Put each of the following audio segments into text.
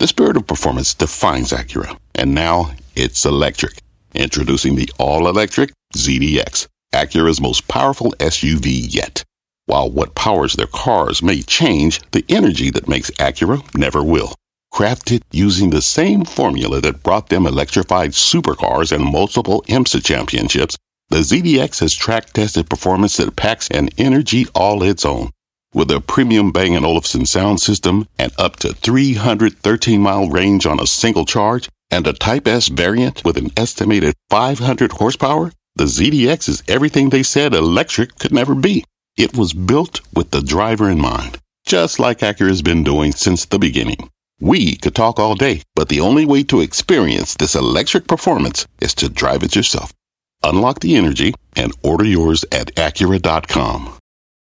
The spirit of performance defines Acura, and now it's electric. Introducing the all-electric ZDX, Acura's most powerful SUV yet. While what powers their cars may change, the energy that makes Acura never will. Crafted using the same formula that brought them electrified supercars and multiple IMSA championships, the ZDX has track-tested performance that packs an energy all its own. With a premium Bang & Olufsen sound system and up to 313-mile range on a single charge, and a Type S variant with an estimated 500 horsepower, the ZDX is everything they said electric could never be. It was built with the driver in mind, just like Acura's been doing since the beginning. We could talk all day, but the only way to experience this electric performance is to drive it yourself. Unlock the energy and order yours at Acura.com.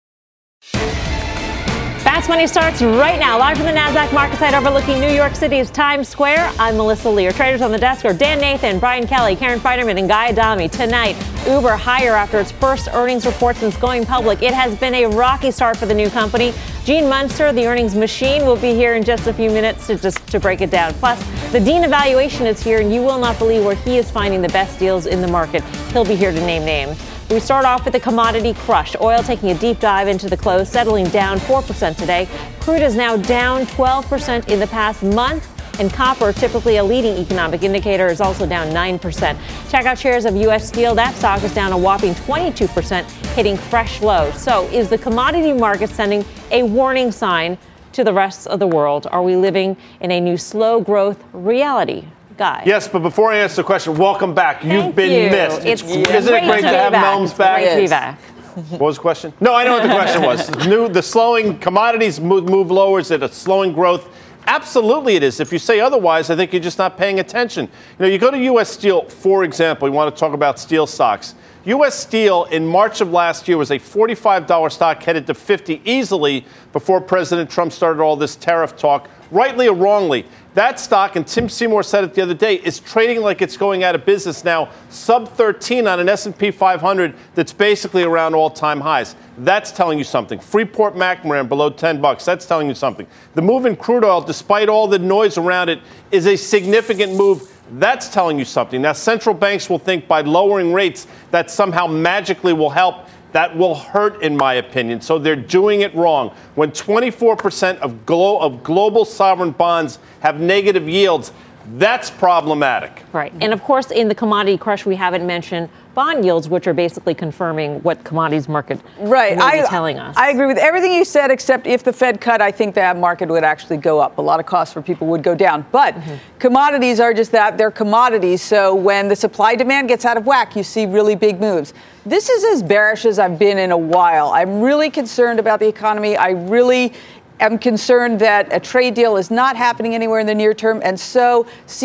Fast Money starts right now, live from the NASDAQ market site overlooking New York City's Times Square. I'm Melissa Lee. Our traders on the desk are Dan Nathan, Brian Kelly, Karen Feiderman, and Guy Adami. Tonight, Uber higher after its first earnings report since going public. It has been a rocky start for the new company. Gene Munster, the earnings machine, will be here in just a few minutes to break it down. Plus, the Dean Evaluation is here, and you will not believe where he is finding the best deals in the market. He'll be here to name names. We start off with the commodity crush. Oil taking a deep dive into the close, settling down 4% today. Crude is now down 12% in the past month. And copper, typically a leading economic indicator, is also down 9%. Check out shares of U.S. Steel. That stock is down a whopping 22%, hitting fresh lows. So is the commodity market sending a warning sign to the rest of the world? Are we living in a new slow growth reality? Guy. Yes, but before I answer the question, welcome back. You've been missed. Isn't it great to have Melms back? Great to be back. What was the question? No, I know what the question was. The slowing commodities move lower. Is it a slowing growth? Absolutely it is. If you say otherwise, I think you're just not paying attention. You go to U.S. Steel, for example. We want to talk about steel stocks. U.S. Steel in March of last year was a $45 stock, headed to $50 easily before President Trump started all this tariff talk, rightly or wrongly. That stock, and Tim Seymour said it the other day, is trading like it's going out of business now, sub 13 on an S&P 500 that's basically around all-time highs. That's telling you something. Freeport-McMoran below $10. That's telling you something. The move in crude oil, despite all the noise around it, is a significant move. That's telling you something. Now, central banks will think by lowering rates that somehow magically will help. That will hurt, in my opinion. So they're doing it wrong. When 24% of global sovereign bonds have negative yields, that's problematic. Right. And, of course, in the commodity crush, we haven't mentioned bond yields, which are basically confirming what commodities market will be telling us. I agree with everything you said, except if the Fed cut, I think that market would actually go up. A lot of costs for people would go down. But commodities are just that. They're commodities. So when the supply demand gets out of whack, you see really big moves. This is as bearish as I've been in a while. I'm really concerned about the economy. I really am concerned that a trade deal is not happening anywhere in the near term, and so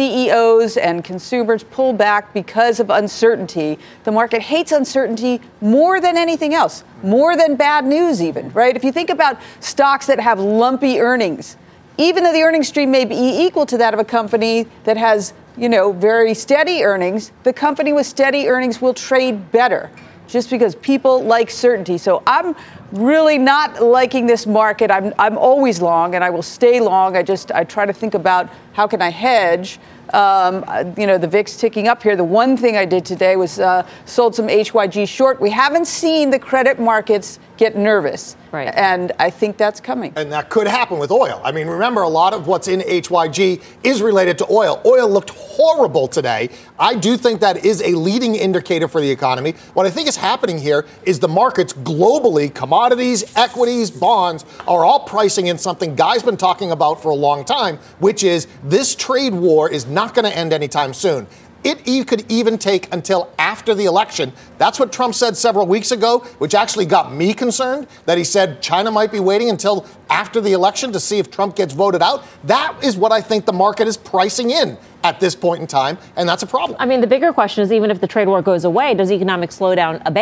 CEOs and consumers pull back because of uncertainty. The market hates uncertainty more than anything else, more than bad news even, right? If you think about stocks that have lumpy earnings, even though the earnings stream may be equal to that of a company that has, very steady earnings, the company with steady earnings will trade better, just because people like certainty. So I'm really not liking this market. I'm always long, and I will stay long. I try to think about how can I hedge. The VIX ticking up here. The one thing I did today was sold some HYG short. We haven't seen the credit markets get nervous. Right. And I think that's coming. And that could happen with oil. I mean, remember, a lot of what's in HYG is related to oil. Oil looked horrible today. I do think that is a leading indicator for the economy. What I think is happening here is the markets globally, commodities, equities, bonds, are all pricing in something Guy's been talking about for a long time, which is this trade war is not going to end anytime soon. It could even take until after the election. That's what Trump said several weeks ago, which actually got me concerned, that he said China might be waiting until after the election to see if Trump gets voted out. That is what I think the market is pricing in at this point in time, and that's a problem. I mean, the bigger question is, even if the trade war goes away, does economic slowdown abate?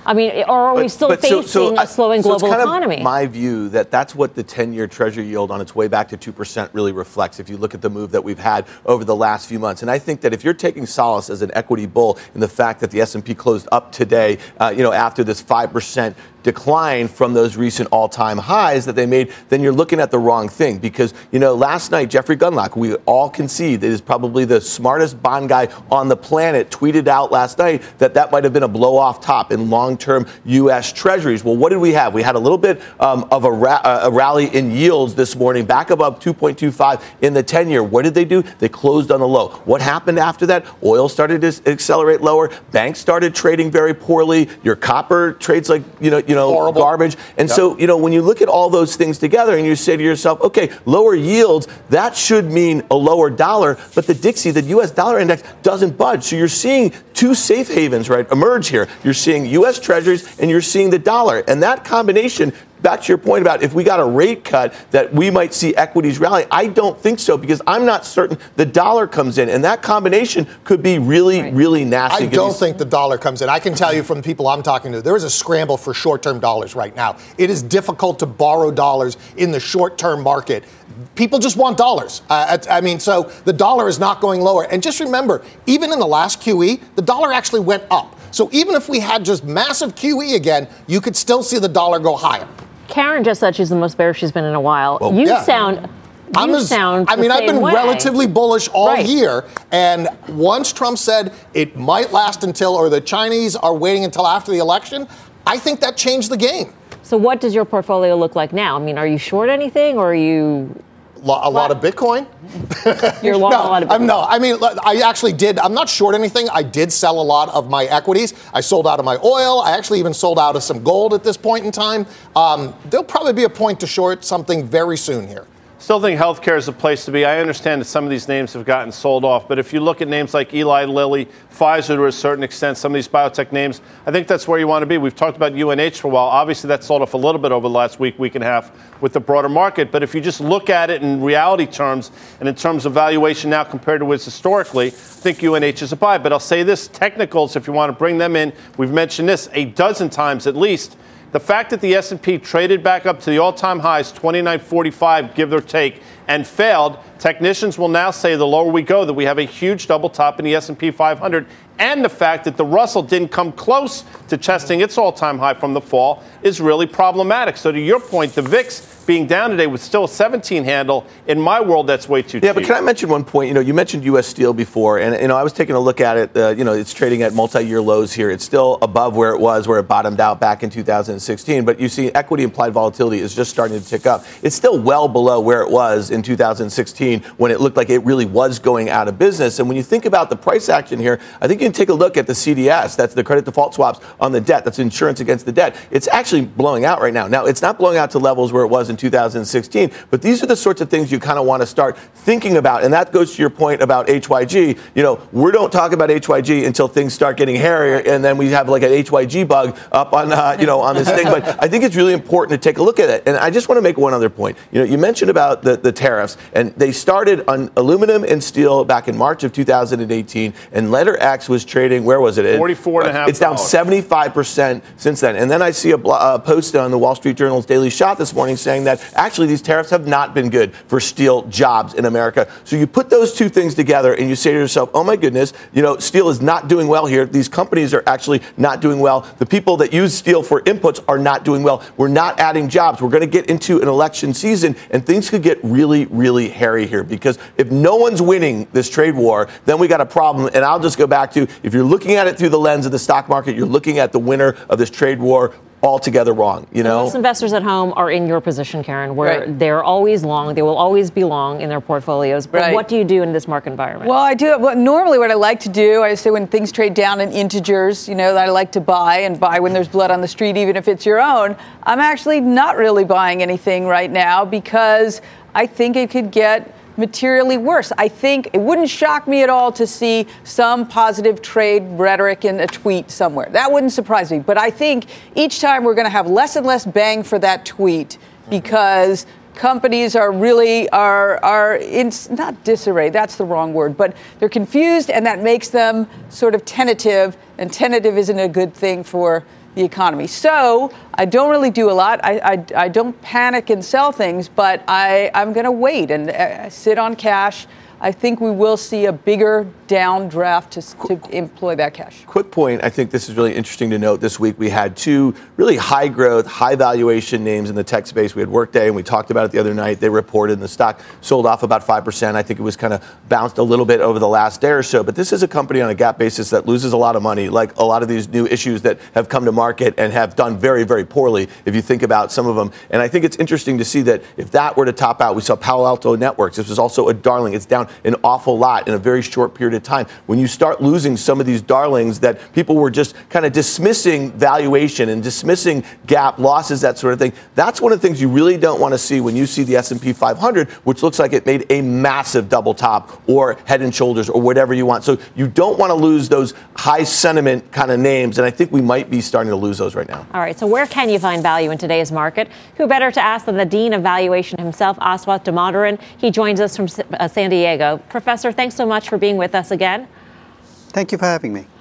I mean, or are we still facing a slowing global it's kind economy? Of my view that's what the 10-year Treasury yield on its way back to 2% really reflects if you look at the move that we've had over the last few months. And I think that if you're taking solace as an equity bull in the fact that the S&P closed up today, after this 5% decline from those recent all-time highs that they made, then you're looking at the wrong thing. Because, last night, Jeffrey Gundlach, we all concede that is probably the smartest bond guy on the planet, tweeted out last night that might have been a blow-off top in long-term U.S. Treasuries. Well, what did we have? We had a little bit of a rally in yields this morning, back above 2.25 in the 10-year. What did they do? They closed on the low. What happened after that? Oil started to accelerate lower. Banks started trading very poorly. Your copper trades like, horrible garbage. And so, when you look at all those things together and you say to yourself, okay, lower yields, that should mean a lower dollar. But the U.S. dollar index doesn't budge. So you're seeing two safe havens, right, emerge here. You're seeing U.S. Treasuries and you're seeing the dollar. And that combination, back to your point about if we got a rate cut that we might see equities rally, I don't think so, because I'm not certain the dollar comes in. And that combination could be really, really nasty. I don't think the dollar comes in. I can tell you from the people I'm talking to, there is a scramble for short-term dollars right now. It is difficult to borrow dollars in the short-term market. People just want dollars. So the dollar is not going lower. And just remember, even in the last QE, the dollar actually went up. So even if we had just massive QE again, you could still see the dollar go higher. Karen just said she's the most bearish she's been in a while. Well, I've been relatively bullish all year. And once Trump said it might last until, or the Chinese are waiting until after the election, I think that changed the game. So what does your portfolio look like now? I mean, are you short anything, or are you... A lot of Bitcoin? You're long a lot of Bitcoin. I actually did. I'm not short anything. I did sell a lot of my equities. I sold out of my oil. I actually even sold out of some gold at this point in time. There'll probably be a point to short something very soon here. Still think healthcare is a place to be. I understand that some of these names have gotten sold off, but if you look at names like Eli Lilly, Pfizer to a certain extent, some of these biotech names, I think that's where you want to be. We've talked about UNH for a while. Obviously, that sold off a little bit over the last week and a half with the broader market. But if you just look at it in reality terms and in terms of valuation now compared to what's historically, I think UNH is a buy. But I'll say this, technicals, if you want to bring them in, we've mentioned this a dozen times at least. The fact that the S&P traded back up to the all-time highs, 29.45, give or take, and failed, technicians will now say the lower we go that we have a huge double top in the S&P 500, and the fact that the Russell didn't come close to testing its all-time high from the fall is really problematic. So to your point, the VIX being down today with still a 17 handle, in my world, that's way too cheap. Yeah, but can I mention one point? You mentioned U.S. Steel before, and, I was taking a look at it. It's trading at multi-year lows here. It's still above where it bottomed out back in 2016, but you see equity implied volatility is just starting to tick up. It's still well below where it was in 2016 when it looked like it really was going out of business. And when you think about the price action here, I think you can take a look at the CDS. That's the credit default swaps on the debt. That's insurance against the debt. It's actually blowing out right now. Now, it's not blowing out to levels where it was in 2016, but these are the sorts of things you kind of want to start thinking about. And that goes to your point about HYG. We don't talk about HYG until things start getting hairier, and then we have like an HYG bug up on, on this thing. But I think it's really important to take a look at it. And I just want to make one other point. You mentioned about the tariffs, and they started on aluminum and steel back in March of 2018, and Letter X was trading, where was it? 44.5. It's down 75% since then. And then I see a post on the Wall Street Journal's Daily Shot this morning saying that actually these tariffs have not been good for steel jobs in America. So you put those two things together and you say to yourself, oh my goodness, steel is not doing well here. These companies are actually not doing well. The people that use steel for inputs are not doing well. We're not adding jobs. We're going to get into an election season and things could get really, really hairy here, because if no one's winning this trade war, then we got a problem. And I'll just go back to, if you're looking at it through the lens of the stock market, you're looking at the winner of this trade war altogether wrong. Most investors at home are in your position, Karen, where they're always long. They will always be long in their portfolios. But what do you do in this market environment? Well, normally what I like to do, I say when things trade down in integers, that I like to buy when there's blood on the street, even if it's your own. I'm actually not really buying anything right now because I think it could get materially worse. I think it wouldn't shock me at all to see some positive trade rhetoric in a tweet somewhere. That wouldn't surprise me. But I think each time we're going to have less and less bang for that tweet because companies are really are in not disarray. That's the wrong word, but they're confused, and that makes them sort of tentative. And tentative isn't a good thing for the economy. So I don't really do a lot. I don't panic and sell things, but I'm going to wait and sit on cash. I think we will see a bigger downdraft to employ that cash. Quick point. I think this is really interesting to note. This week we had two really high growth, high valuation names in the tech space. We had Workday, and we talked about it the other night. They reported, and the stock sold off about 5%. I think it was kind of bounced a little bit over the last day or so. But this is a company on a GAAP basis that loses a lot of money, like a lot of these new issues that have come to market and have done very, very poorly, if you think about some of them. And I think it's interesting to see that if that were to top out, we saw Palo Alto Networks. This was also a darling. It's down an awful lot in a very short period of time. When you start losing some of these darlings that people were just kind of dismissing valuation and dismissing GAAP losses, that sort of thing, that's one of the things you really don't want to see when you see the S&P 500, which looks like it made a massive double top or head and shoulders or whatever you want. So you don't want to lose those high sentiment kind of names, and I think we might be starting to lose those right now. All right, so where can you find value in today's market? Who better to ask than the Dean of Valuation himself, Aswath Damodaran. He joins us from San Diego. Professor, thanks so much for being with us again. Thank you for having me.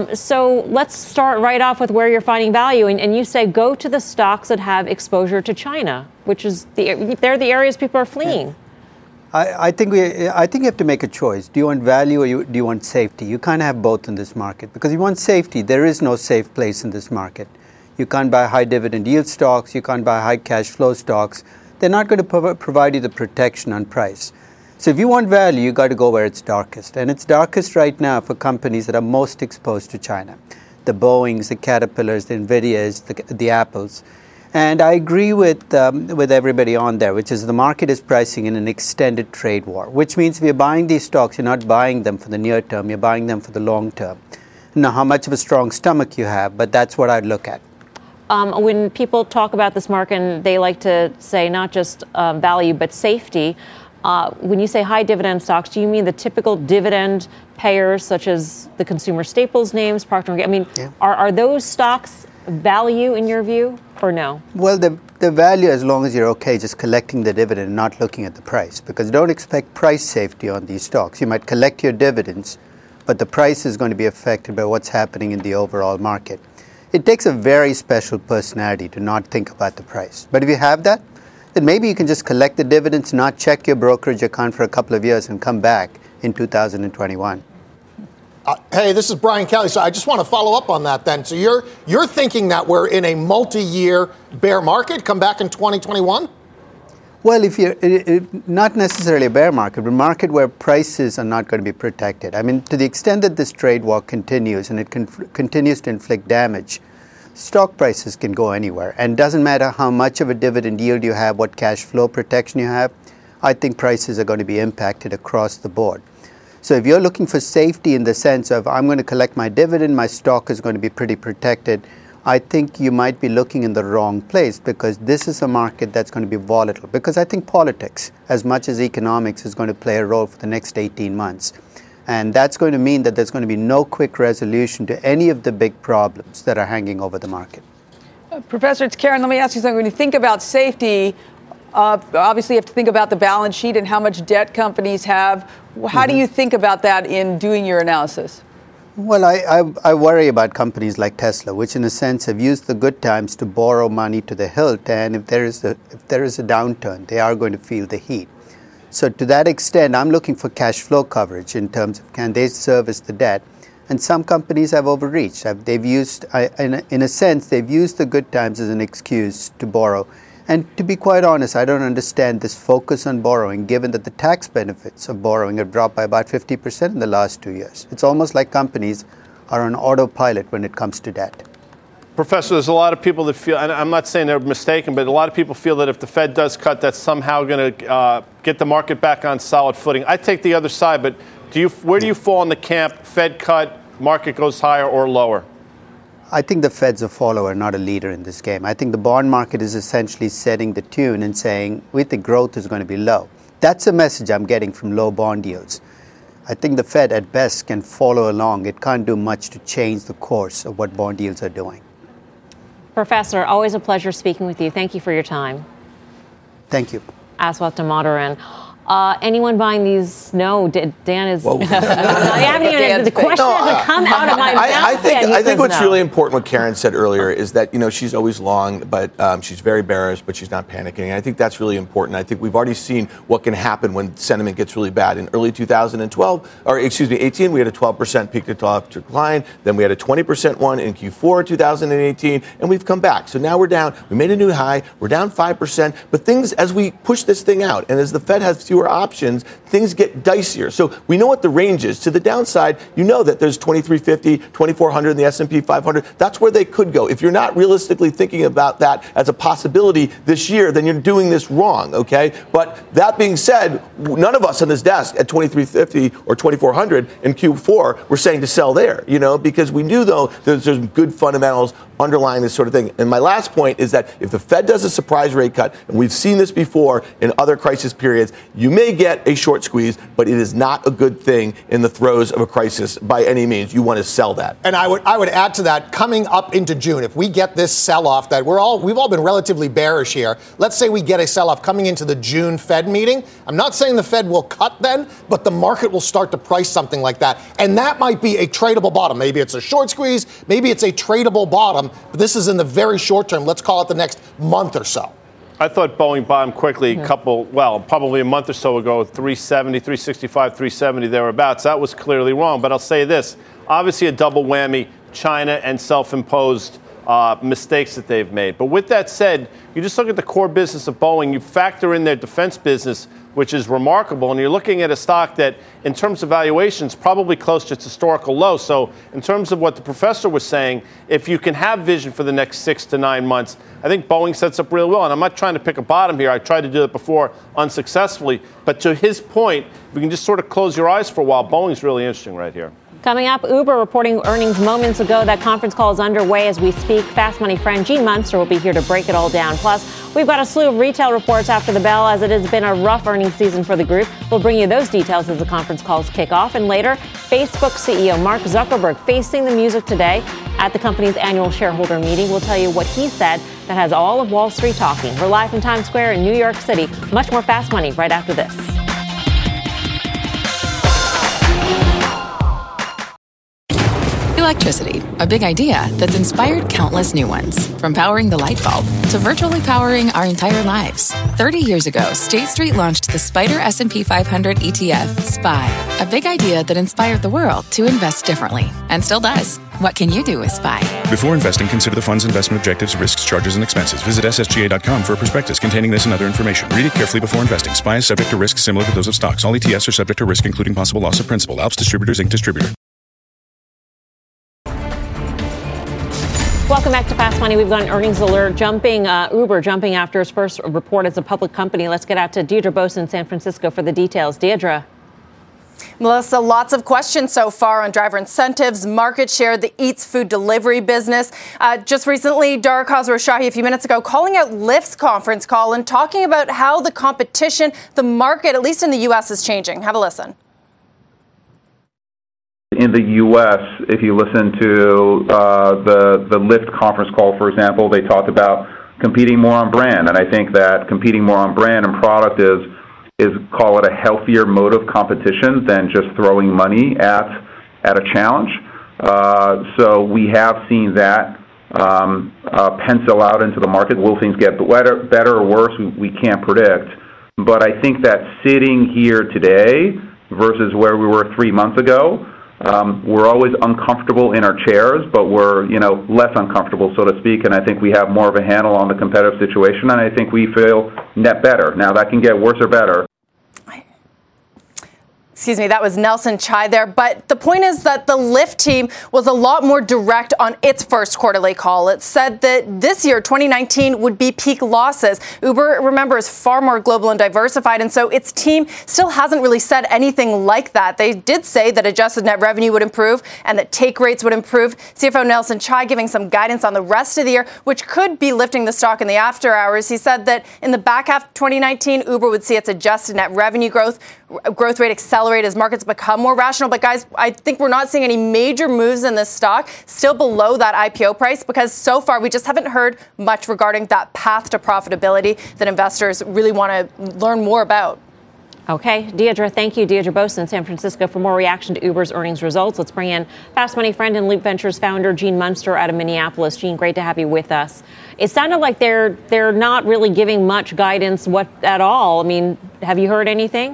So let's start right off with where you're finding value. And you say go to the stocks that have exposure to China, which is they're the areas people are fleeing. Yeah. I think you have to make a choice. Do you want value or do you want safety? You can't have both in this market because you want safety. There is no safe place in this market. You can't buy high dividend yield stocks. You can't buy high cash flow stocks. They're not going to provide you the protection on price. So if you want value, you got to go where it's darkest. And it's darkest right now for companies that are most exposed to China. The Boeings, the Caterpillars, the Nvidias, the Apples. And I agree with everybody on there, which is the market is pricing in an extended trade war, which means if you're buying these stocks, you're not buying them for the near term, you're buying them for the long term. Now, how much of a strong stomach you have, but that's what I'd look at. When people talk about this market, they like to say not just value, but safety. When you say high dividend stocks, do you mean the typical dividend payers, such as the consumer staples names, Procter & Gamble? I mean, yeah. Are those stocks value in your view, or no? Well, the value, as long as you're okay just collecting the dividend and not looking at the price, because don't expect price safety on these stocks. You might collect your dividends, but the price is going to be affected by what's happening in the overall market. It takes a very special personality to not think about the price. But if you have that, then maybe you can just collect the dividends, not check your brokerage account for a couple of years and come back in 2021. Hey, this is Brian Kelly. So I just want to follow up on that then. So you're thinking that we're in a multi-year bear market, come back in 2021? Well, if you're not necessarily a bear market, but a market where prices are not going to be protected. I mean, to the extent that this trade war continues and it continues to inflict damage, stock prices can go anywhere. And it doesn't matter how much of a dividend yield you have, what cash flow protection you have, I think prices are going to be impacted across the board. So if you're looking for safety in the sense of I'm going to collect my dividend, my stock is going to be pretty protected, I think you might be looking in the wrong place because this is a market that's going to be volatile. Because I think politics, as much as economics, is going to play a role for the next 18 months. And that's going to mean that there's going to be no quick resolution to any of the big problems that are hanging over the market. Professor, it's Karen. Let me ask you something. When you think about safety, obviously you have to think about the balance sheet and how much debt companies have. How do you think about that in doing your analysis? Well, I worry about companies like Tesla, which in a sense have used the good times to borrow money to the hilt. And if there is a downturn, they are going to feel the heat. So to that extent, I'm looking for cash flow coverage in terms of can they service the debt. And some companies have overreached. They've used, in a sense, they've used the good times as an excuse to borrow. And to be quite honest, I don't understand this focus on borrowing, given that the tax benefits of borrowing have dropped by about 50% in the last 2 years. It's almost like companies are on autopilot when it comes to debt. Professor, there's a lot of people that feel, and I'm not saying they're mistaken, but a lot of people feel that if the Fed does cut, that's somehow going to get the market back on solid footing. I take the other side, but where do you fall in the camp? Fed cut, market goes higher or lower? I think the Fed's a follower, not a leader in this game. I think the bond market is essentially setting the tune and saying we think growth is going to be low. That's a message I'm getting from low bond yields. I think the Fed at best can follow along. It can't do much to change the course of what bond yields are doing. Professor, always a pleasure speaking with you. Thank you for your time. Thank you. Aswath Damodaran. Anyone buying these? No, Dan is. I haven't even. The question hasn't come out of my mouth. I think what's really important, what Karen said earlier, is that she's always long, but she's very bearish, but she's not panicking. And I think that's really important. I think we've already seen what can happen when sentiment gets really bad. In early 18, we had a 12% peak to trough decline. Then we had a 20% one in Q4 2018, and we've come back. So now we're down. We made a new high. We're down 5%. But things, as we push this thing out, and as the Fed has fewer options, things get dicier. So we know what the range is. To the downside, that there's 2350, 2400 in the S&P 500. That's where they could go. If you're not realistically thinking about that as a possibility this year, then you're doing this wrong, okay? But that being said, none of us on this desk at 2350 or 2400 in Q4 were saying to sell there, because we knew, though, that there's good fundamentals underlying this sort of thing. And my last point is that if the Fed does a surprise rate cut, and we've seen this before in other crisis periods, you may get a short squeeze, but it is not a good thing in the throes of a crisis by any means. You want to sell that. And I would add to that, coming up into June, if we get this sell-off that we've all been relatively bearish here, let's say we get a sell-off coming into the June Fed meeting. I'm not saying the Fed will cut then, but the market will start to price something like that. And that might be a tradable bottom. Maybe it's a short squeeze, maybe it's a tradable bottom, but this is in the very short term. Let's call it the next month or so. I thought Boeing bottomed quickly probably a month or so ago, 370, 365, 370, thereabouts. That was clearly wrong. But I'll say this, obviously a double whammy, China and self-imposed mistakes that they've made. But with that said, you just look at the core business of Boeing, you factor in their defense business, which is remarkable, and you're looking at a stock that, in terms of valuations, probably close to its historical low. So in terms of what the professor was saying, if you can have vision for the next 6 to 9 months, I think Boeing sets up really well. And I'm not trying to pick a bottom here. I tried to do it before unsuccessfully. But to his point, we can just sort of close your eyes for a while. Boeing's really interesting right here. Coming up, Uber reporting earnings moments ago. That conference call is underway as we speak. Fast Money friend Gene Munster will be here to break it all down. Plus, we've got a slew of retail reports after the bell, as it has been a rough earnings season for the group. We'll bring you those details as the conference calls kick off. And later, Facebook CEO Mark Zuckerberg facing the music today at the company's annual shareholder meeting. We'll tell you what he said that has all of Wall Street talking. We're live from Times Square in New York City. Much more Fast Money right after this. Electricity, a big idea that's inspired countless new ones. From powering the light bulb to virtually powering our entire lives. 30 years ago, State Street launched the SPDR S&P 500 ETF, SPY. A big idea that inspired the world to invest differently. And still does. What can you do with SPY? Before investing, consider the fund's investment objectives, risks, charges, and expenses. Visit ssga.com for a prospectus containing this and other information. Read it carefully before investing. SPY is subject to risks similar to those of stocks. All ETFs are subject to risk, including possible loss of principal. Alps Distributors, Inc. Distributor. Welcome back to Fast Money. We've got an earnings alert Uber jumping after its first report as a public company. Let's get out to Deirdre Bose in San Francisco for the details. Deirdre. Melissa, lots of questions so far on driver incentives, market share, the Eats food delivery business. Just recently, Dara Khosrowshahi a few minutes ago calling out Lyft's conference call and talking about how the competition, the market, at least in the U.S., is changing. Have a listen. In the U.S., if you listen to the Lyft conference call, for example, they talked about competing more on brand. And I think that competing more on brand and product is call it a healthier mode of competition than just throwing money at a challenge. So we have seen that pencil out into the market. Will things get better or worse? We can't predict. But I think that sitting here today versus where we were 3 months ago, we're always uncomfortable in our chairs, but we're, less uncomfortable, so to speak, and I think we have more of a handle on the competitive situation, and I think we feel net better. Now, that can get worse or better. Excuse me, that was Nelson Chai there. But the point is that the Lyft team was a lot more direct on its first quarterly call. It said that this year, 2019, would be peak losses. Uber, remember, is far more global and diversified, and so its team still hasn't really said anything like that. They did say that adjusted net revenue would improve and that take rates would improve. CFO Nelson Chai giving some guidance on the rest of the year, which could be lifting the stock in the after hours. He said that in the back half of 2019, Uber would see its adjusted net revenue growth rate accelerate as markets become more rational. But guys, I think we're not seeing any major moves in this stock, still below that IPO price, because so far we just haven't heard much regarding that path to profitability that investors really want to learn more about. Okay, Deirdre, thank you. Deirdre Bosa in San Francisco for more reaction to Uber's earnings results. Let's bring in Fast Money friend and Loop Ventures founder Gene Munster out of Minneapolis. Gene, great to have you with us. It sounded like they're not really giving much guidance at all. I mean, have you heard anything?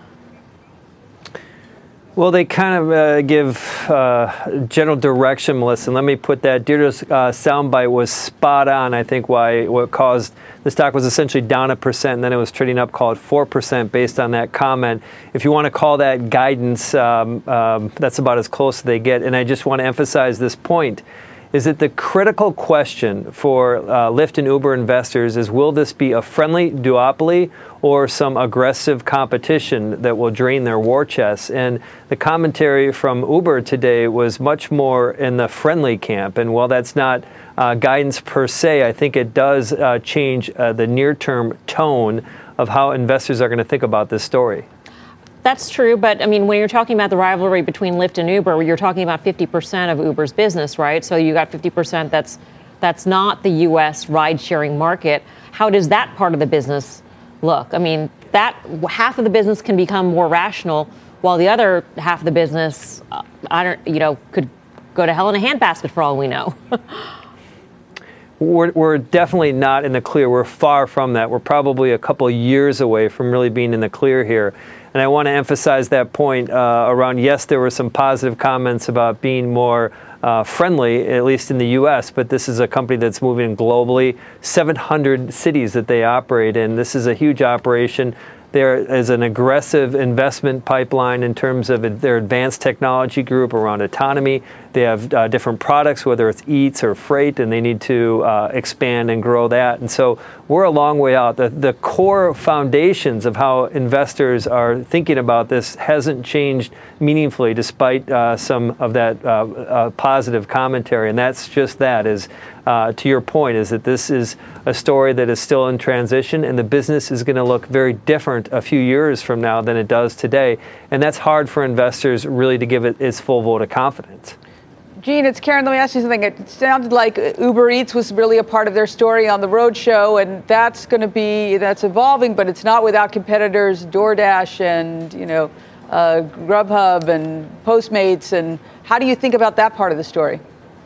Well, they kind of give general direction, Melissa. And let me put that. Deirdre's soundbite was spot on, I think, what caused the stock was essentially down 1%, and then it was trading up, call it 4% based on that comment. If you want to call that guidance, that's about as close as they get. And I just want to emphasize this point, is that the critical question for Lyft and Uber investors is, will this be a friendly duopoly or some aggressive competition that will drain their war chests? And the commentary from Uber today was much more in the friendly camp. And while that's not guidance per se, I think it does change the near-term tone of how investors are going to think about this story. That's true, but I mean, when you're talking about the rivalry between Lyft and Uber, you're talking about 50% of Uber's business, right? So you got 50% that's not the U.S. ride-sharing market. How does that part of the business look? I mean, that half of the business can become more rational, while the other half of the business, could go to hell in a handbasket for all we know. We're definitely not in the clear. We're far from that. We're probably a couple of years away from really being in the clear here. And I want to emphasize that point around, yes, there were some positive comments about being more friendly, at least in the U.S., but this is a company that's moving globally, 700 cities that they operate in. This is a huge operation. There is an aggressive investment pipeline in terms of their advanced technology group around autonomy. They have different products, whether it's Eats or Freight, and they need to expand and grow that. And so we're a long way out. The core foundations of how investors are thinking about this hasn't changed meaningfully, despite some of that positive commentary. And that's just that, is to your point, is that this is a story that is still in transition, and the business is going to look very different a few years from now than it does today. And that's hard for investors really to give it its full vote of confidence. Gene, it's Karen. Let me ask you something. It sounded like Uber Eats was really a part of their story on the roadshow, and that's evolving, but it's not without competitors, DoorDash and, Grubhub and Postmates. And how do you think about that part of the story?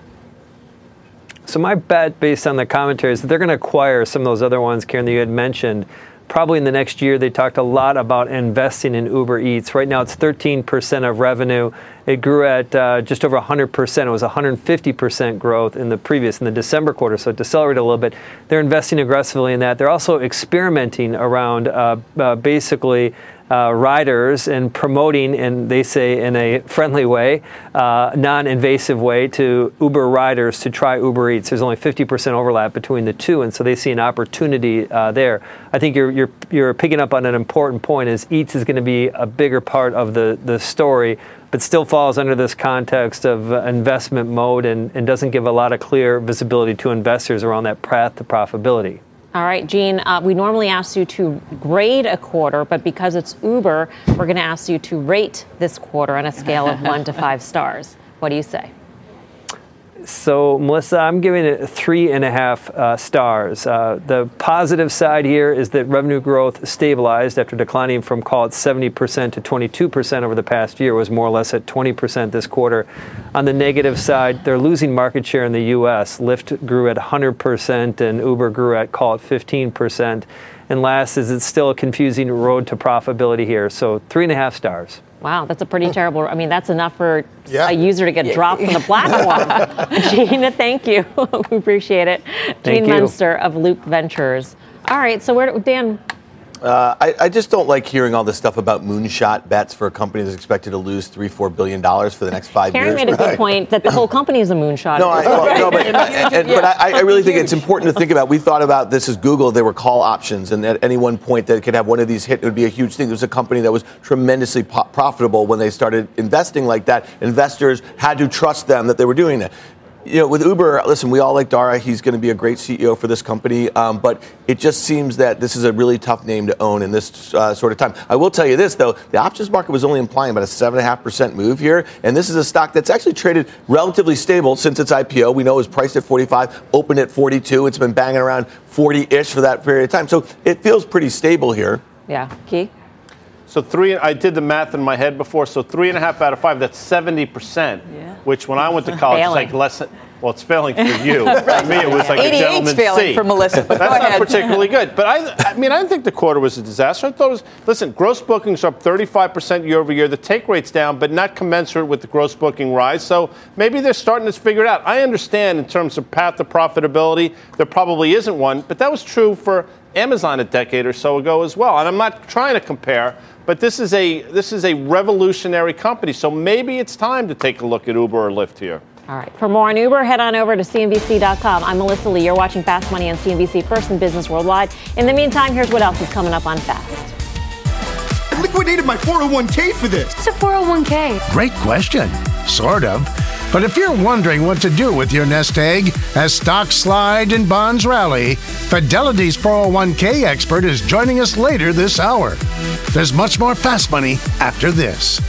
So my bet, based on the commentary, is that they're going to acquire some of those other ones, Karen, that you had mentioned. Probably in the next year, they talked a lot about investing in Uber Eats. Right now, it's 13% of revenue. It grew at just over 100%. It was 150% growth in the December quarter, so it decelerated a little bit. They're investing aggressively in that. They're also experimenting around basically riders and promoting, and they say in a friendly way, non-invasive way, to Uber riders to try Uber Eats. There's only 50% overlap between the two, and so they see an opportunity there. I think you're picking up on an important point, is Eats is going to be a bigger part of the story, but still falls under this context of investment mode and doesn't give a lot of clear visibility to investors around that path to profitability. All right, Gene, we normally ask you to grade a quarter, but because it's Uber, we're going to ask you to rate this quarter on a scale of 1 to 5 stars. What do you say? So, Melissa, I'm giving it 3.5 stars. The positive side here is that revenue growth stabilized after declining from, call it, 70% to 22% over the past year. It was more or less at 20% this quarter. On the negative side, they're losing market share in the U.S. Lyft grew at 100% and Uber grew at, call it, 15%. And last is it's still a confusing road to profitability here. So 3.5 stars. Wow, that's a pretty terrible. I mean, that's enough for a user to get dropped from the platform. Gene, thank you. We appreciate it. Gene Munster of Loop Ventures. All right, so Dan? I just don't like hearing all this stuff about moonshot bets for a company that's expected to lose $3-4 billion for the next 5 years. Karen made a good point that the whole company is a moonshot. But I really think it's important to think about. We thought about this as Google. There were call options, and at any one point that could have one of these hit, it would be a huge thing. There was a company that was tremendously profitable when they started investing like that. Investors had to trust them that they were doing that. With Uber, listen, we all like Dara. He's going to be a great CEO for this company. But it just seems that this is a really tough name to own in this sort of time. I will tell you this, though. The options market was only implying about a 7.5% move here. And this is a stock that's actually traded relatively stable since its IPO. We know it was priced at 45, opened at 42. It's been banging around 40-ish for that period of time. So it feels pretty stable here. Yeah. Key? So I did the math in my head before. So 3.5 out of 5, that's 70%. Yeah. Which when I went to college, it's like less than. Well, it's failing for you. For me, it was like a gentleman's failing C. for Melissa. But that's not particularly good. But I didn't think the quarter was a disaster. I thought it was. Listen, gross bookings are up 35% year over year. The take rate's down, but not commensurate with the gross booking rise. So maybe they're starting to figure it out. I understand in terms of path to profitability, there probably isn't one, but that was true for Amazon a decade or so ago as well. And I'm not trying to compare, but this is a revolutionary company. So maybe it's time to take a look at Uber or Lyft here. All right. For more on Uber, head on over to CNBC.com. I'm Melissa Lee. You're watching Fast Money on CNBC, First in Business Worldwide. In the meantime, here's what else is coming up on Fast. I liquidated my 401k for this. What's a 401k? Great question. Sort of. But if you're wondering what to do with your nest egg as stocks slide and bonds rally, Fidelity's 401k expert is joining us later this hour. There's much more Fast Money after this.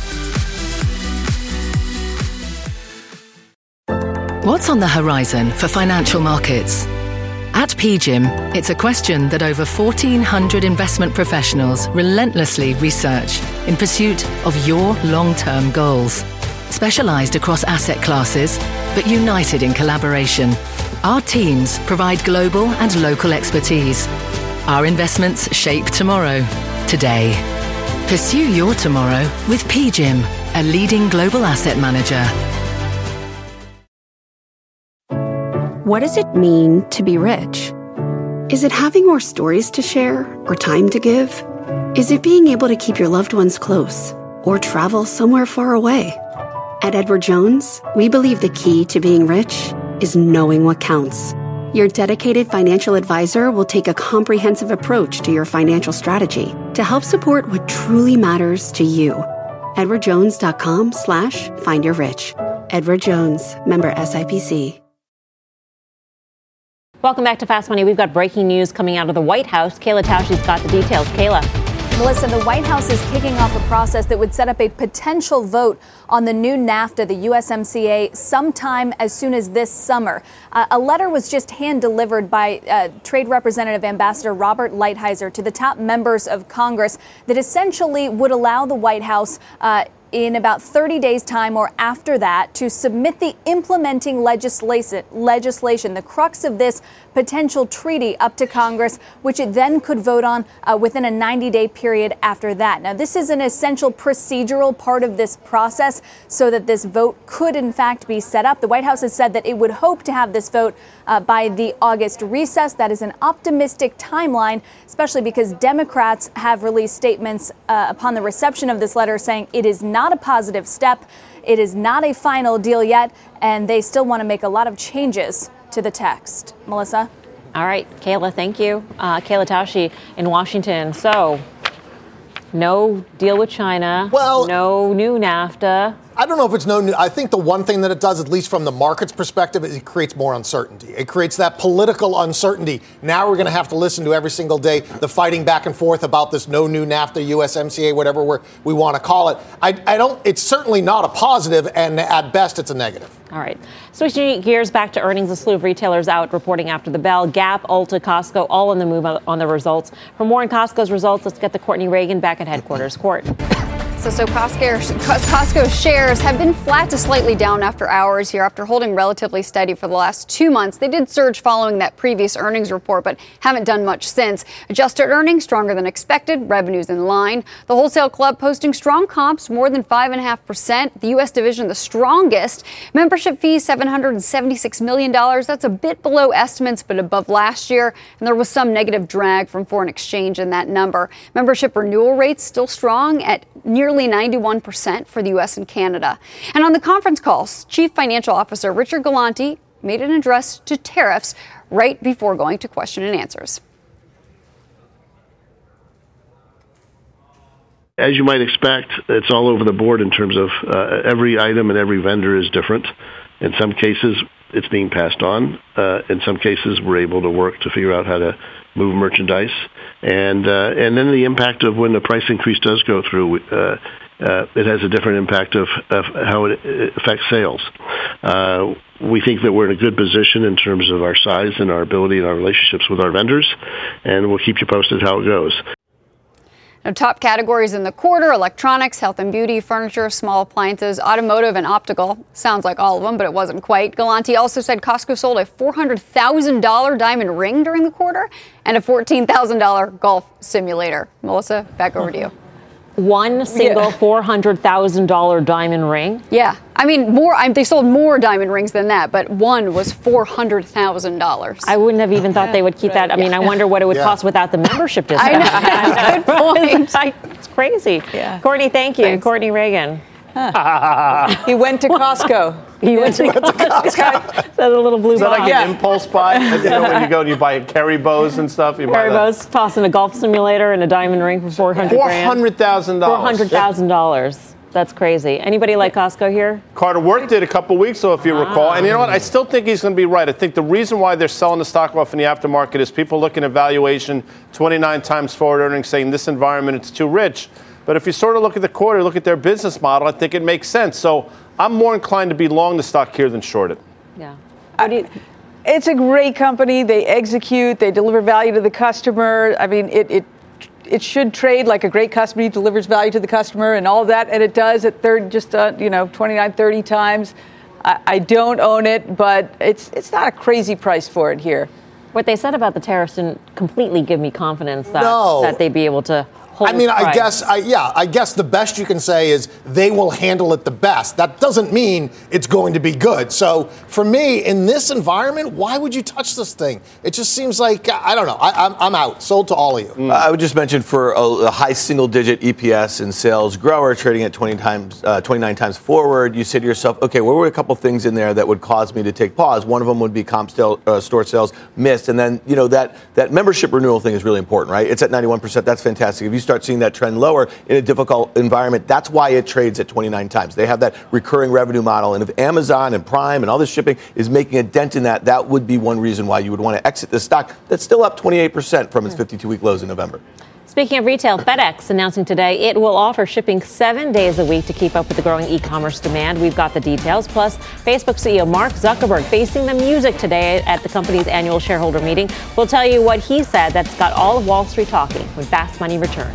What's on the horizon for financial markets? At PGIM, it's a question that over 1,400 investment professionals relentlessly research in pursuit of your long-term goals. Specialized across asset classes, but united in collaboration, our teams provide global and local expertise. Our investments shape tomorrow, today. Pursue your tomorrow with PGIM, a leading global asset manager. What does it mean to be rich? Is it having more stories to share or time to give? Is it being able to keep your loved ones close or travel somewhere far away? At Edward Jones, we believe the key to being rich is knowing what counts. Your dedicated financial advisor will take a comprehensive approach to your financial strategy to help support what truly matters to you. EdwardJones.com/findyourrich. Edward Jones, member SIPC. Welcome back to Fast Money. We've got breaking news coming out of the White House. Kayla Tausche's got the details. Kayla. Melissa, the White House is kicking off a process that would set up a potential vote on the new NAFTA, the USMCA, sometime as soon as this summer. A letter was just hand-delivered by Trade Representative Ambassador Robert Lighthizer to the top members of Congress that essentially would allow the White House in about 30 days' time or after that to submit the implementing legislation, the crux of this potential treaty, up to Congress, which it then could vote on within a 90-day period after that. Now, this is an essential procedural part of this process so that this vote could, in fact, be set up. The White House has said that it would hope to have this vote by the August recess. That is an optimistic timeline, especially because Democrats have released statements upon the reception of this letter saying it is not a positive step, it is not a final deal yet, and they still want to make a lot of changes to the text. Melissa? All right, Kayla, thank you. Kayla Tausche in Washington. So, no deal with China, no new NAFTA. I don't know if it's no new. I think the one thing that it does, at least from the market's perspective, is it creates more uncertainty. It creates that political uncertainty. Now we're going to have to listen to every single day the fighting back and forth about this no new NAFTA, USMCA, whatever we want to call it. It's certainly not a positive, and at best it's a negative. All right. Switching gears back to earnings, a slew of retailers out reporting after the bell. Gap, Ulta, Costco, all in the move on the results. For more on Costco's results, let's get to Courtney Reagan back at headquarters. Court. So Costco shares have been flat to slightly down after hours here after holding relatively steady for the last 2 months. They did surge following that previous earnings report, but haven't done much since. Adjusted earnings stronger than expected, revenues in line. The wholesale club posting strong comps, more than 5.5%. The U.S. division the strongest. Membership fees, $776 million. That's a bit below estimates, but above last year. And there was some negative drag from foreign exchange in that number. Membership renewal rates still strong at nearly 91% for the U.S. and Canada. And on the conference call, Chief Financial Officer Richard Galanti made an address to tariffs right before going to question and answers. As you might expect, it's all over the board in terms of every item and every vendor is different. In some cases, it's being passed on. In some cases, we're able to work to figure out how to move merchandise. And then the impact of when the price increase does go through, it has a different impact of how it affects sales. We think that we're in a good position in terms of our size and our ability and our relationships with our vendors, and we'll keep you posted how it goes. Now, top categories in the quarter: electronics, health and beauty, furniture, small appliances, automotive, and optical. Sounds like all of them, but it wasn't quite. Galanti also said Costco sold a $400,000 diamond ring during the quarter and a $14,000 golf simulator. Melissa, back over to you. One single $400,000 diamond ring? Yeah. I mean, they sold more diamond rings than that, but one was $400,000. I wouldn't have even thought they would keep that. I mean, I wonder what it would cost without the membership discount. I know. Good point. It's crazy. Yeah. Courtney, thank you. Thanks. Courtney Reagan. He went to Costco. He went to Costco. That's a little blue Is that box. like an impulse buy? When you go and you buy Kerry bows and stuff? Kerry bows, tossing a golf simulator and a diamond ring for $400,000. $400,000. That's crazy. Anybody like Costco here? Carter Worth did a couple weeks ago, if you recall. And you know what? I still think he's going to be right. I think the reason why they're selling the stock off in the aftermarket is people looking at valuation, 29 times forward earnings, saying this environment, it's too rich. But if you sort of look at the quarter, look at their business model, I think it makes sense. So I'm more inclined to be long the stock here than short it. Yeah. It's a great company. They execute. They deliver value to the customer. I mean, it should trade like a great company delivers value to the customer and all that, and it does at 29, 30 times. I don't own it, but it's not a crazy price for it here. What they said about the tariffs didn't completely give me confidence that they'd be able to hold I mean, price. I guess the best you can say is they will handle it the best. That doesn't mean it's going to be good. So for me, in this environment, why would you touch this thing? It just seems like, I don't know. I'm out. Sold to all of you. I would just mention for a high single-digit EPS and sales grower trading at 29 times forward, you say to yourself, okay, what were a couple things in there that would cause me to take pause? One of them would be comp store sales missed. And then, that membership renewal thing is really important, right? It's at 91%. That's fantastic. If you start seeing that trend lower in a difficult environment, that's why it trades at 29 times. They have that recurring revenue model. And if Amazon and Prime and all this shipping is making a dent in that, that would be one reason why you would want to exit this stock that's still up 28% from its 52-week lows in November. Speaking of retail, FedEx announcing today it will offer shipping 7 days a week to keep up with the growing e-commerce demand. We've got the details. Plus, Facebook CEO Mark Zuckerberg facing the music today at the company's annual shareholder meeting. We'll tell you what he said that's got all of Wall Street talking when Fast Money returns.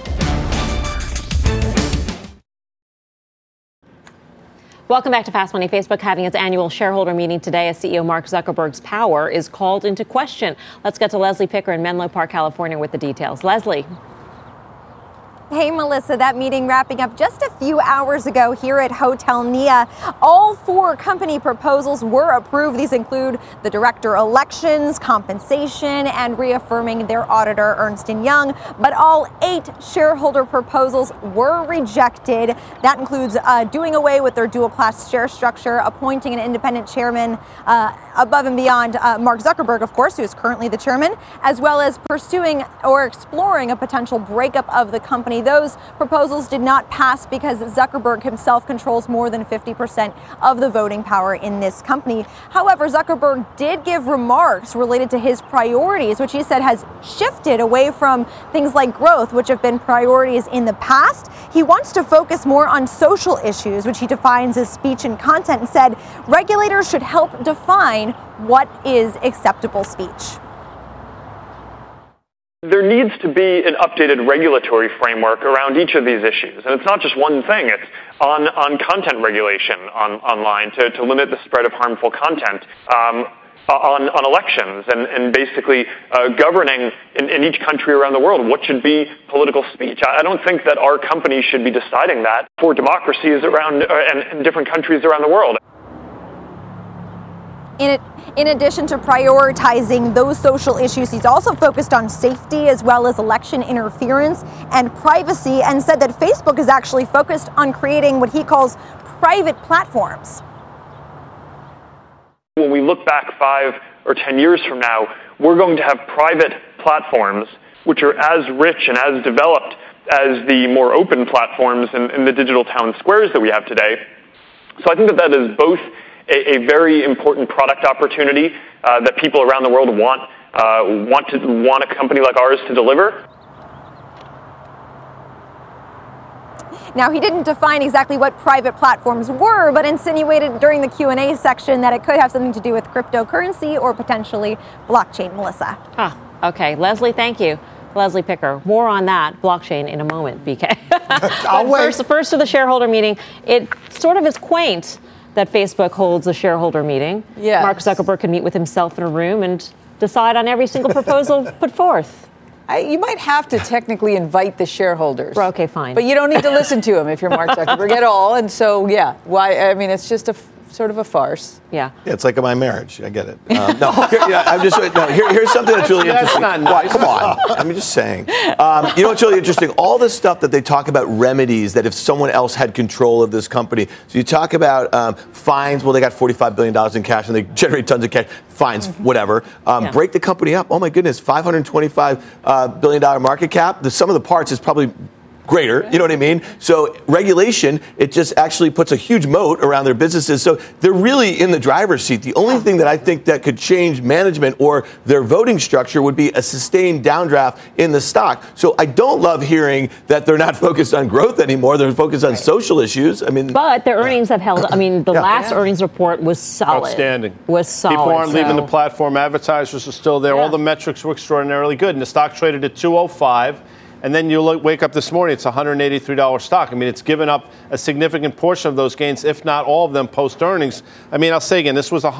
Welcome back to Fast Money. Facebook having its annual shareholder meeting today as CEO Mark Zuckerberg's power is called into question. Let's get to Leslie Picker in Menlo Park, California with the details. Leslie. Hey, Melissa, that meeting wrapping up just a few hours ago here at Hotel Nia. All 4 company proposals were approved. These include the director elections, compensation, and reaffirming their auditor, Ernst & Young. But all 8 shareholder proposals were rejected. That includes doing away with their dual-class share structure, appointing an independent chairman above and beyond Mark Zuckerberg, of course, who is currently the chairman, as well as pursuing or exploring a potential breakup of the company. Those proposals did not pass because Zuckerberg himself controls more than 50% of the voting power in this company. However, Zuckerberg did give remarks related to his priorities, which he said has shifted away from things like growth, which have been priorities in the past. He wants to focus more on social issues, which he defines as speech and content, and said regulators should help define what is acceptable speech. There needs to be an updated regulatory framework around each of these issues. And it's not just one thing. It's on content regulation online to limit the spread of harmful content, on elections, and basically governing in each country around the world what should be political speech. I don't think that our company should be deciding that for democracies around and different countries around the world. In addition to prioritizing those social issues, he's also focused on safety as well as election interference and privacy, and said that Facebook is actually focused on creating what he calls private platforms. When we look back 5 or 10 years from now, we're going to have private platforms which are as rich and as developed as the more open platforms in the digital town squares that we have today. So I think that is both a very important product opportunity that people around the world want a company like ours to deliver. Now, he didn't define exactly what private platforms were, but insinuated during the Q&A section that it could have something to do with cryptocurrency or potentially blockchain. Melissa. Okay. Leslie, thank you. Leslie Picker. More on that blockchain in a moment, BK. I'll wait. First to the shareholder meeting. It sort of is quaint that Facebook holds a shareholder meeting. Yes. Mark Zuckerberg can meet with himself in a room and decide on every single proposal put forth. You might have to technically invite the shareholders. Well, okay, fine. But you don't need to listen to them if you're Mark Zuckerberg at all. And so, yeah, why? I mean, it's just sort of a farce. Yeah. Yeah, it's like my marriage. I get it. Here's something that's really interesting. That's not nice. Come on. I'm just saying. You know what's really interesting? All this stuff that they talk about remedies, that if someone else had control of this company. So you talk about fines. Well, they got $45 billion in cash and they generate tons of cash. Fines, whatever. Break the company up. Oh, my goodness. $525 billion market cap. The sum of the parts is probably greater, you know what I mean? So regulation, it just actually puts a huge moat around their businesses. So they're really in the driver's seat. The only thing that I think that could change management or their voting structure would be a sustained downdraft in the stock. So I don't love hearing that they're not focused on growth anymore. They're focused on social issues. I mean, but their earnings have held. I mean, the last earnings report was solid. Outstanding. Was solid. People aren't leaving the platform. Advertisers are still there. All the metrics were extraordinarily good. And the stock traded at 205. And then you wake up this morning, it's a $183 stock. I mean, it's given up a significant portion of those gains, if not all of them, post-earnings. I mean, I'll say again, this was a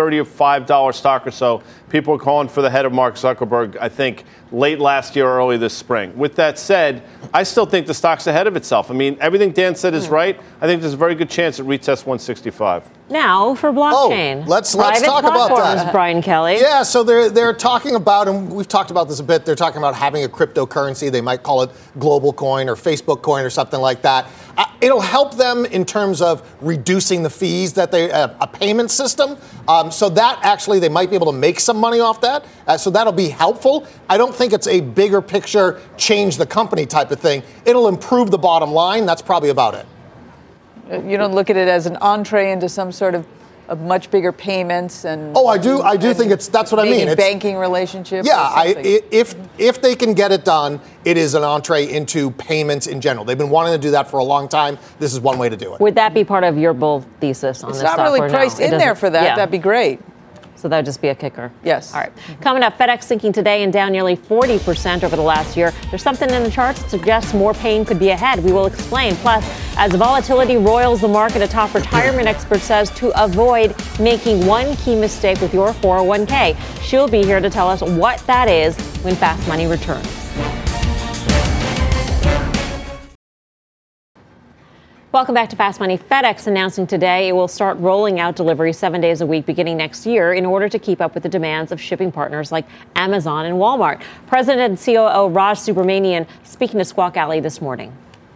$135 stock or so. People were calling for the head of Mark Zuckerberg, I think, late last year or early this spring. With that said, I still think the stock's ahead of itself. I mean, everything Dan said is right. I think there's a very good chance it retests 165. Now for blockchain. Let's talk about that. Brian Kelly. Yeah, so they're talking about, and we've talked about this a bit, they're talking about having a cryptocurrency. They might call it Global Coin or Facebook Coin or something like that. It'll help them in terms of reducing the fees that a payment system. So that actually, they might be able to make some money off that. So that'll be helpful. I don't think it's a bigger picture, change the company type of thing. It'll improve the bottom line. That's probably about it. You don't look at it as an entree into some sort of much bigger payments and. Oh, I do think that's what I mean. It's banking relationship. Yeah, if they can get it done, it is an entree into payments in general. They've been wanting to do that for a long time. This is one way to do it. Would that be part of your bull thesis on this stock? It's not really priced in there for that. Yeah. That'd be great. So that would just be a kicker. Yes. All right. Coming up, FedEx sinking today and down nearly 40% over the last year. There's something in the charts that suggests more pain could be ahead. We will explain. Plus, as volatility roils the market, a top retirement expert says to avoid making one key mistake with your 401k. She'll be here to tell us what that is when Fast Money returns. Welcome back to Fast Money. FedEx announcing today it will start rolling out delivery 7 days a week beginning next year in order to keep up with the demands of shipping partners like Amazon and Walmart. President and COO Raj Subramanian speaking to Squawk Alley this morning.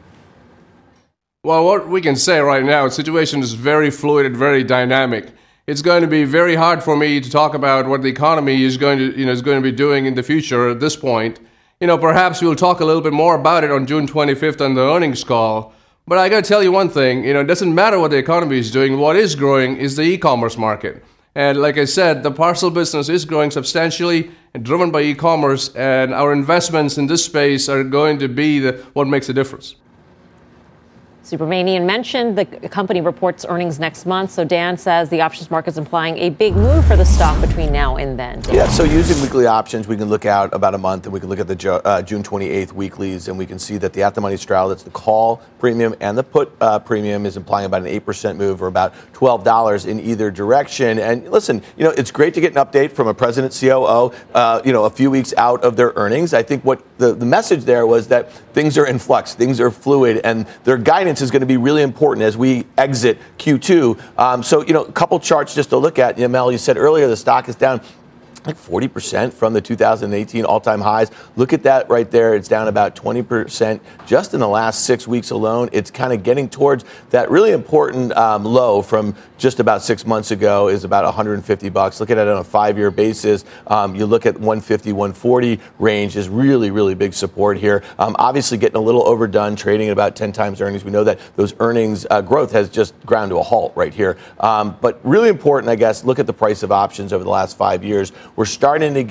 Well, what we can say right now, the situation is very fluid and very dynamic. It's going to be very hard for me to talk about what the economy is going to be doing in the future at this point. Perhaps we'll talk a little bit more about it on June 25th on the earnings call. But I got to tell you one thing, it doesn't matter what the economy is doing. What is growing is the e-commerce market. And like I said, the parcel business is growing substantially and driven by e-commerce. And our investments in this space are going to be what makes a difference. Subramanian mentioned the company reports earnings next month. So Dan says the options market is implying a big move for the stock between now and then. Dan. Yeah, so using weekly options, we can look out about a month and we can look at the June 28th weeklies and we can see that the at-the-money straddle, that's the call premium and the put premium, is implying about an 8% move or about $12 in either direction. And listen, it's great to get an update from a president COO, a few weeks out of their earnings. I think what the message there was that things are in flux, things are fluid, and their guidance is going to be really important as we exit Q2. So, a couple charts just to look at. Mel, you said earlier the stock is down like 40% from the 2018 all-time highs. Look at that right there. It's down about 20% just in the last 6 weeks alone. It's kind of getting towards that really important low from just about 6 months ago is about $150. Look at it on a 5-year basis. You look at 150, 140 range is really, really big support here. Obviously getting a little overdone, trading at about 10 times earnings. We know that those earnings growth has just ground to a halt right here. But really important, I guess, look at the price of options over the last 5 years. We're starting to get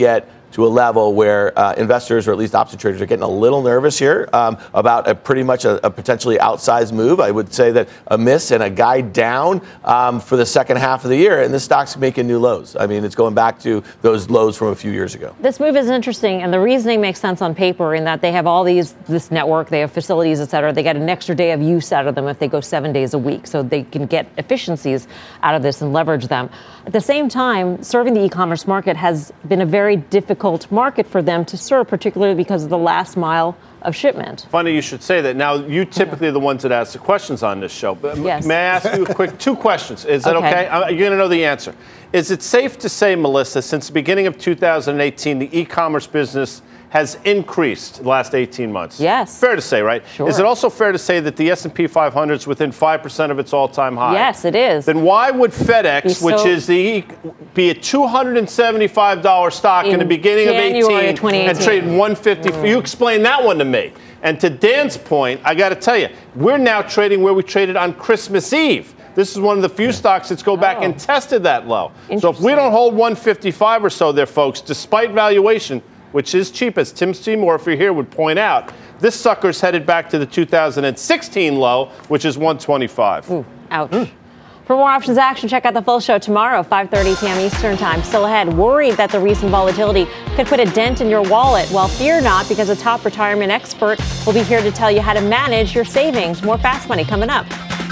to a level where investors, or at least option traders, are getting a little nervous here about a pretty much a potentially outsized move. I would say that a miss and a guide down for the second half of the year, and this stock's making new lows. I mean, it's going back to those lows from a few years ago. This move is interesting, and the reasoning makes sense on paper in that they have all this network, they have facilities, et cetera. They get an extra day of use out of them if they go 7 days a week, so they can get efficiencies out of this and leverage them. At the same time, serving the e-commerce market has been a very difficult market for them to serve, particularly because of the last mile of shipment. Funny you should say that. Now, you typically are the ones that ask the questions on this show. But yes. May I ask you a quick 2 questions? Is that okay? You're going to know the answer. Is it safe to say, Melissa, since the beginning of 2018, the e-commerce business has increased the last 18 months? Yes. Fair to say, right? Sure. Is it also fair to say that the S&P 500 is within 5% of its all-time high? Yes, it is. Then why would FedEx, which is be a $275 stock in the beginning of 2018 and trade $150? You explain that one to me. And to Dan's point, I got to tell you, we're now trading where we traded on Christmas Eve. This is one of the few stocks that's go back and tested that low. So if we don't hold 155 or so there, folks, despite valuation, which is cheap, as Tim Seymour, if you're here, would point out, this sucker's headed back to the 2016 low, which is 125. Ooh, ouch. For more options action, check out the full show tomorrow, 5:30 p.m. Eastern Time. Still ahead, worried that the recent volatility could put a dent in your wallet. Well, fear not, because a top retirement expert will be here to tell you how to manage your savings. More Fast Money coming up.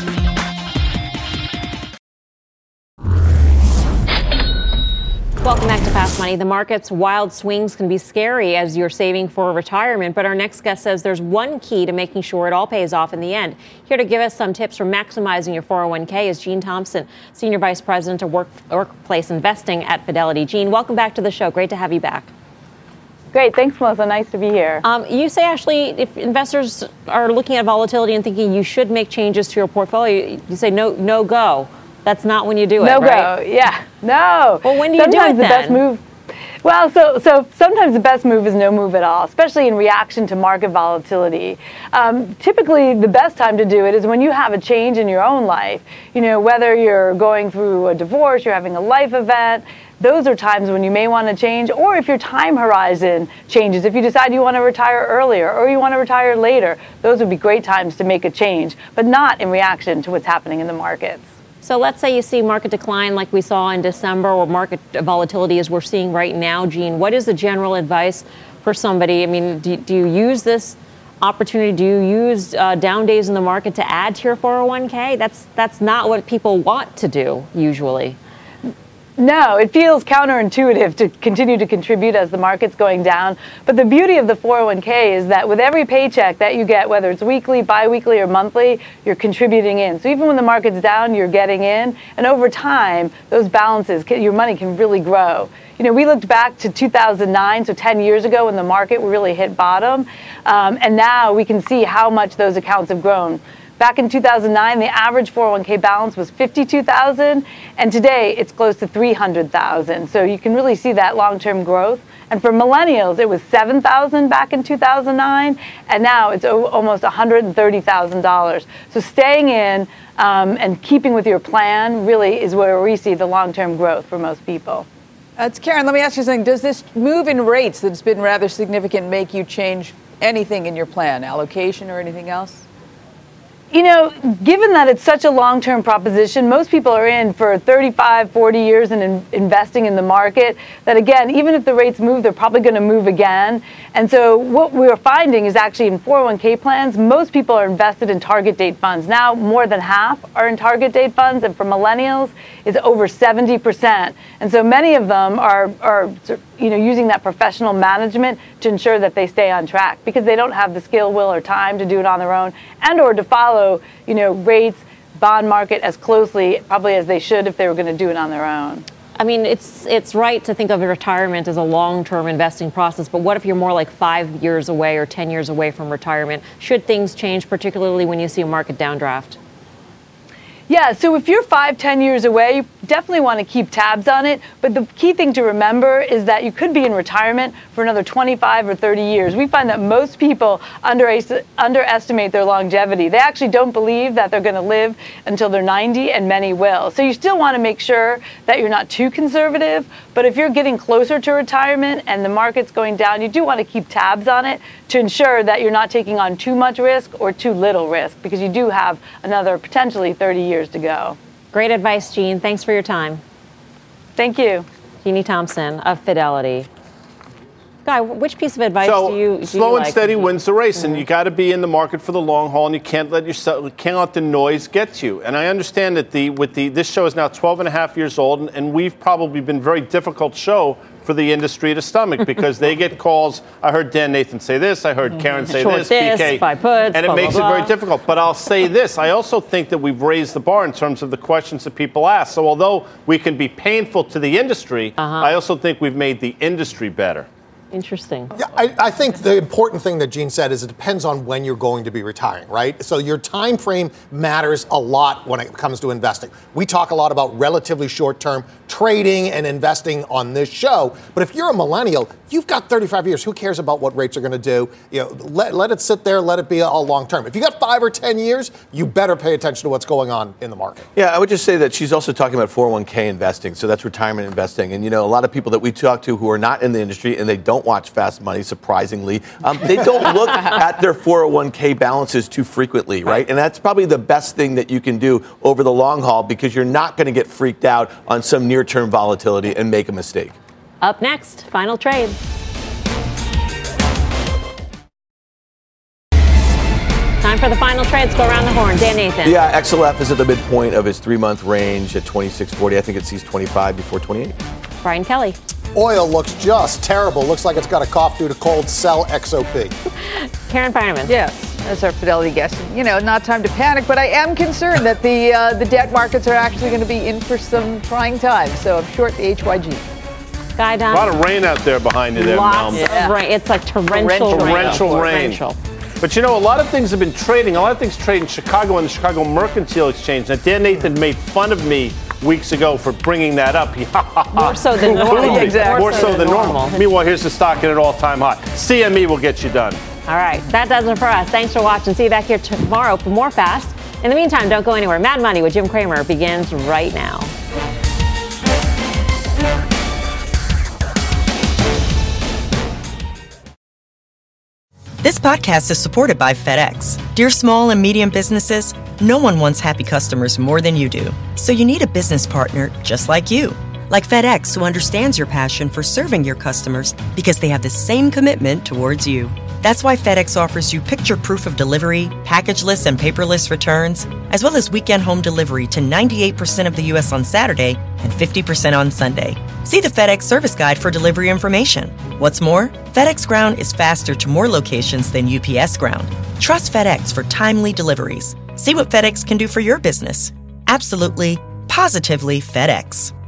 Welcome back to Fast Money. The market's wild swings can be scary as you're saving for retirement, but our next guest says there's one key to making sure it all pays off in the end. Here to give us some tips for maximizing your 401k is Gene Thompson, Senior Vice President of Workplace Investing at Fidelity. Gene, welcome back to the show. Great to have you back. Great. Thanks, Melissa. Nice to be here. You say, Ashley, if investors are looking at volatility and thinking you should make changes to your portfolio, you say no go. That's not when you do it, right? No go, yeah. No. Well, when do you do it then? the best move. Well, so sometimes the best move is no move at all, especially in reaction to market volatility. Typically, the best time to do it is when you have a change in your own life. You know, whether you're going through a divorce, you're having a life event. Those are times when you may want to change, or if your time horizon changes, if you decide you want to retire earlier or you want to retire later, those would be great times to make a change, but not in reaction to what's happening in the markets. So let's say you see market decline like we saw in December, or market volatility as we're seeing right now. Gene, what is the general advice for somebody? I mean, do you use this opportunity? Do you use down days in the market to add to your 401k? That's not what people want to do usually. No, it feels counterintuitive to continue to contribute as the market's going down. But the beauty of the 401k is that with every paycheck that you get, whether it's weekly, biweekly, or monthly, you're contributing in. So even when the market's down, you're getting in. And over time, those balances, your money can really grow. You know, we looked back to 2009, so 10 years ago when the market really hit bottom. And now we can see how much those accounts have grown. Back in 2009, the average 401k balance was $52,000, and today it's close to $300,000. So you can really see that long-term growth. And for millennials, it was $7,000 back in 2009, and now it's almost $130,000. So staying in and keeping with your plan really is where we see the long-term growth for most people. Karen, let me ask you something. Does this move in rates that's been rather significant make you change anything in your plan, allocation or anything else? You know, given that it's such a long-term proposition, most people are in for 35, 40 years and investing in the market, that again, even if the rates move, they're probably going to move again. And so what we're finding is actually in 401k plans, most people are invested in target date funds. Now more than half are in target date funds, and for millennials, it's over 70%. And so many of them are using that professional management to ensure that they stay on track because they don't have the skill, will, or time to do it on their own and or to follow, rates, bond market as closely probably as they should if they were going to do it on their own. I mean, it's right to think of retirement as a long-term investing process, but what if you're more like 5 years away or 10 years away from retirement? Should things change, particularly when you see a market downdraft? Yeah, so if you're 5-10 years away, you definitely want to keep tabs on it. But the key thing to remember is that you could be in retirement for another 25 or 30 years. We find that most people underestimate their longevity. They actually don't believe that they're going to live until they're 90, and many will. So you still want to make sure that you're not too conservative. But if you're getting closer to retirement and the market's going down, you do want to keep tabs on it to ensure that you're not taking on too much risk or too little risk, because you do have another potentially 30 years to go. Great advice, Jean. Thanks for your time. Thank you. Jeannie Thompson of Fidelity. Guy, which piece of advice do you slow and like? steady wins the race, and you got to be in the market for the long haul, and you can't let the noise get to you. And I understand that this show is now 12 and a half years old, and we've probably been a very difficult show for the industry to stomach, because they get calls. I heard Dan Nathan say this. I heard Karen say this. BK, buy puts, and it makes it very difficult. But I'll say this. I also think that we've raised the bar in terms of the questions that people ask. So although we can be painful to the industry, I also think we've made the industry better. Interesting. Yeah, I think the important thing that Jean said is it depends on when you're going to be retiring, right? So your time frame matters a lot when it comes to investing. We talk a lot about relatively short-term trading and investing on this show, but if you're a millennial, you've got 35 years. Who cares about what rates are going to do? You know, let it sit there, let it be a long-term. If you got 5 or 10 years, you better pay attention to what's going on in the market. Yeah, I would just say that she's also talking about 401k investing, so that's retirement investing. And, a lot of people that we talk to who are not in the industry and they don't watch Fast Money, surprisingly, they don't look at their 401k balances too frequently, right? And that's probably the best thing that you can do over the long haul, because you're not going to get freaked out on some near-term volatility and make a mistake. Up next, final trades. Time for the final trades. Go around the horn. Dan Nathan. Yeah, XLF is at the midpoint of its 3-month range at 26.40. I think it sees 25 before 28. Brian Kelly. Oil looks just terrible. Looks like it's got a cough due to cold. Sell XOP. Karen Finerman. Yes, that's our Fidelity guest. Not time to panic, but I am concerned that the debt markets are actually going to be in for some trying times. So I'm short the HYG. Guy Don. A lot of rain out there behind you there, Lots Mel. of rain. It's like torrential rain. But a lot of things have been trading. A lot of things trade in Chicago and the Chicago Mercantile Exchange. Now, Dan Nathan made fun of me weeks ago for bringing that up. More so than normal. Exactly. More so than normal. Meanwhile, here's the stock at an all-time high. CME will get you done. All right. That does it for us. Thanks for watching. See you back here tomorrow for more Fast. In the meantime, don't go anywhere. Mad Money with Jim Cramer begins right now. This podcast is supported by FedEx. Dear small and medium businesses, no one wants happy customers more than you do. So you need a business partner just like you. Like FedEx, who understands your passion for serving your customers because they have the same commitment towards you. That's why FedEx offers you picture proof of delivery, packageless and paperless returns, as well as weekend home delivery to 98% of the U.S. on Saturday and 50% on Sunday. See the FedEx service guide for delivery information. What's more, FedEx Ground is faster to more locations than UPS Ground. Trust FedEx for timely deliveries. See what FedEx can do for your business. Absolutely, positively FedEx.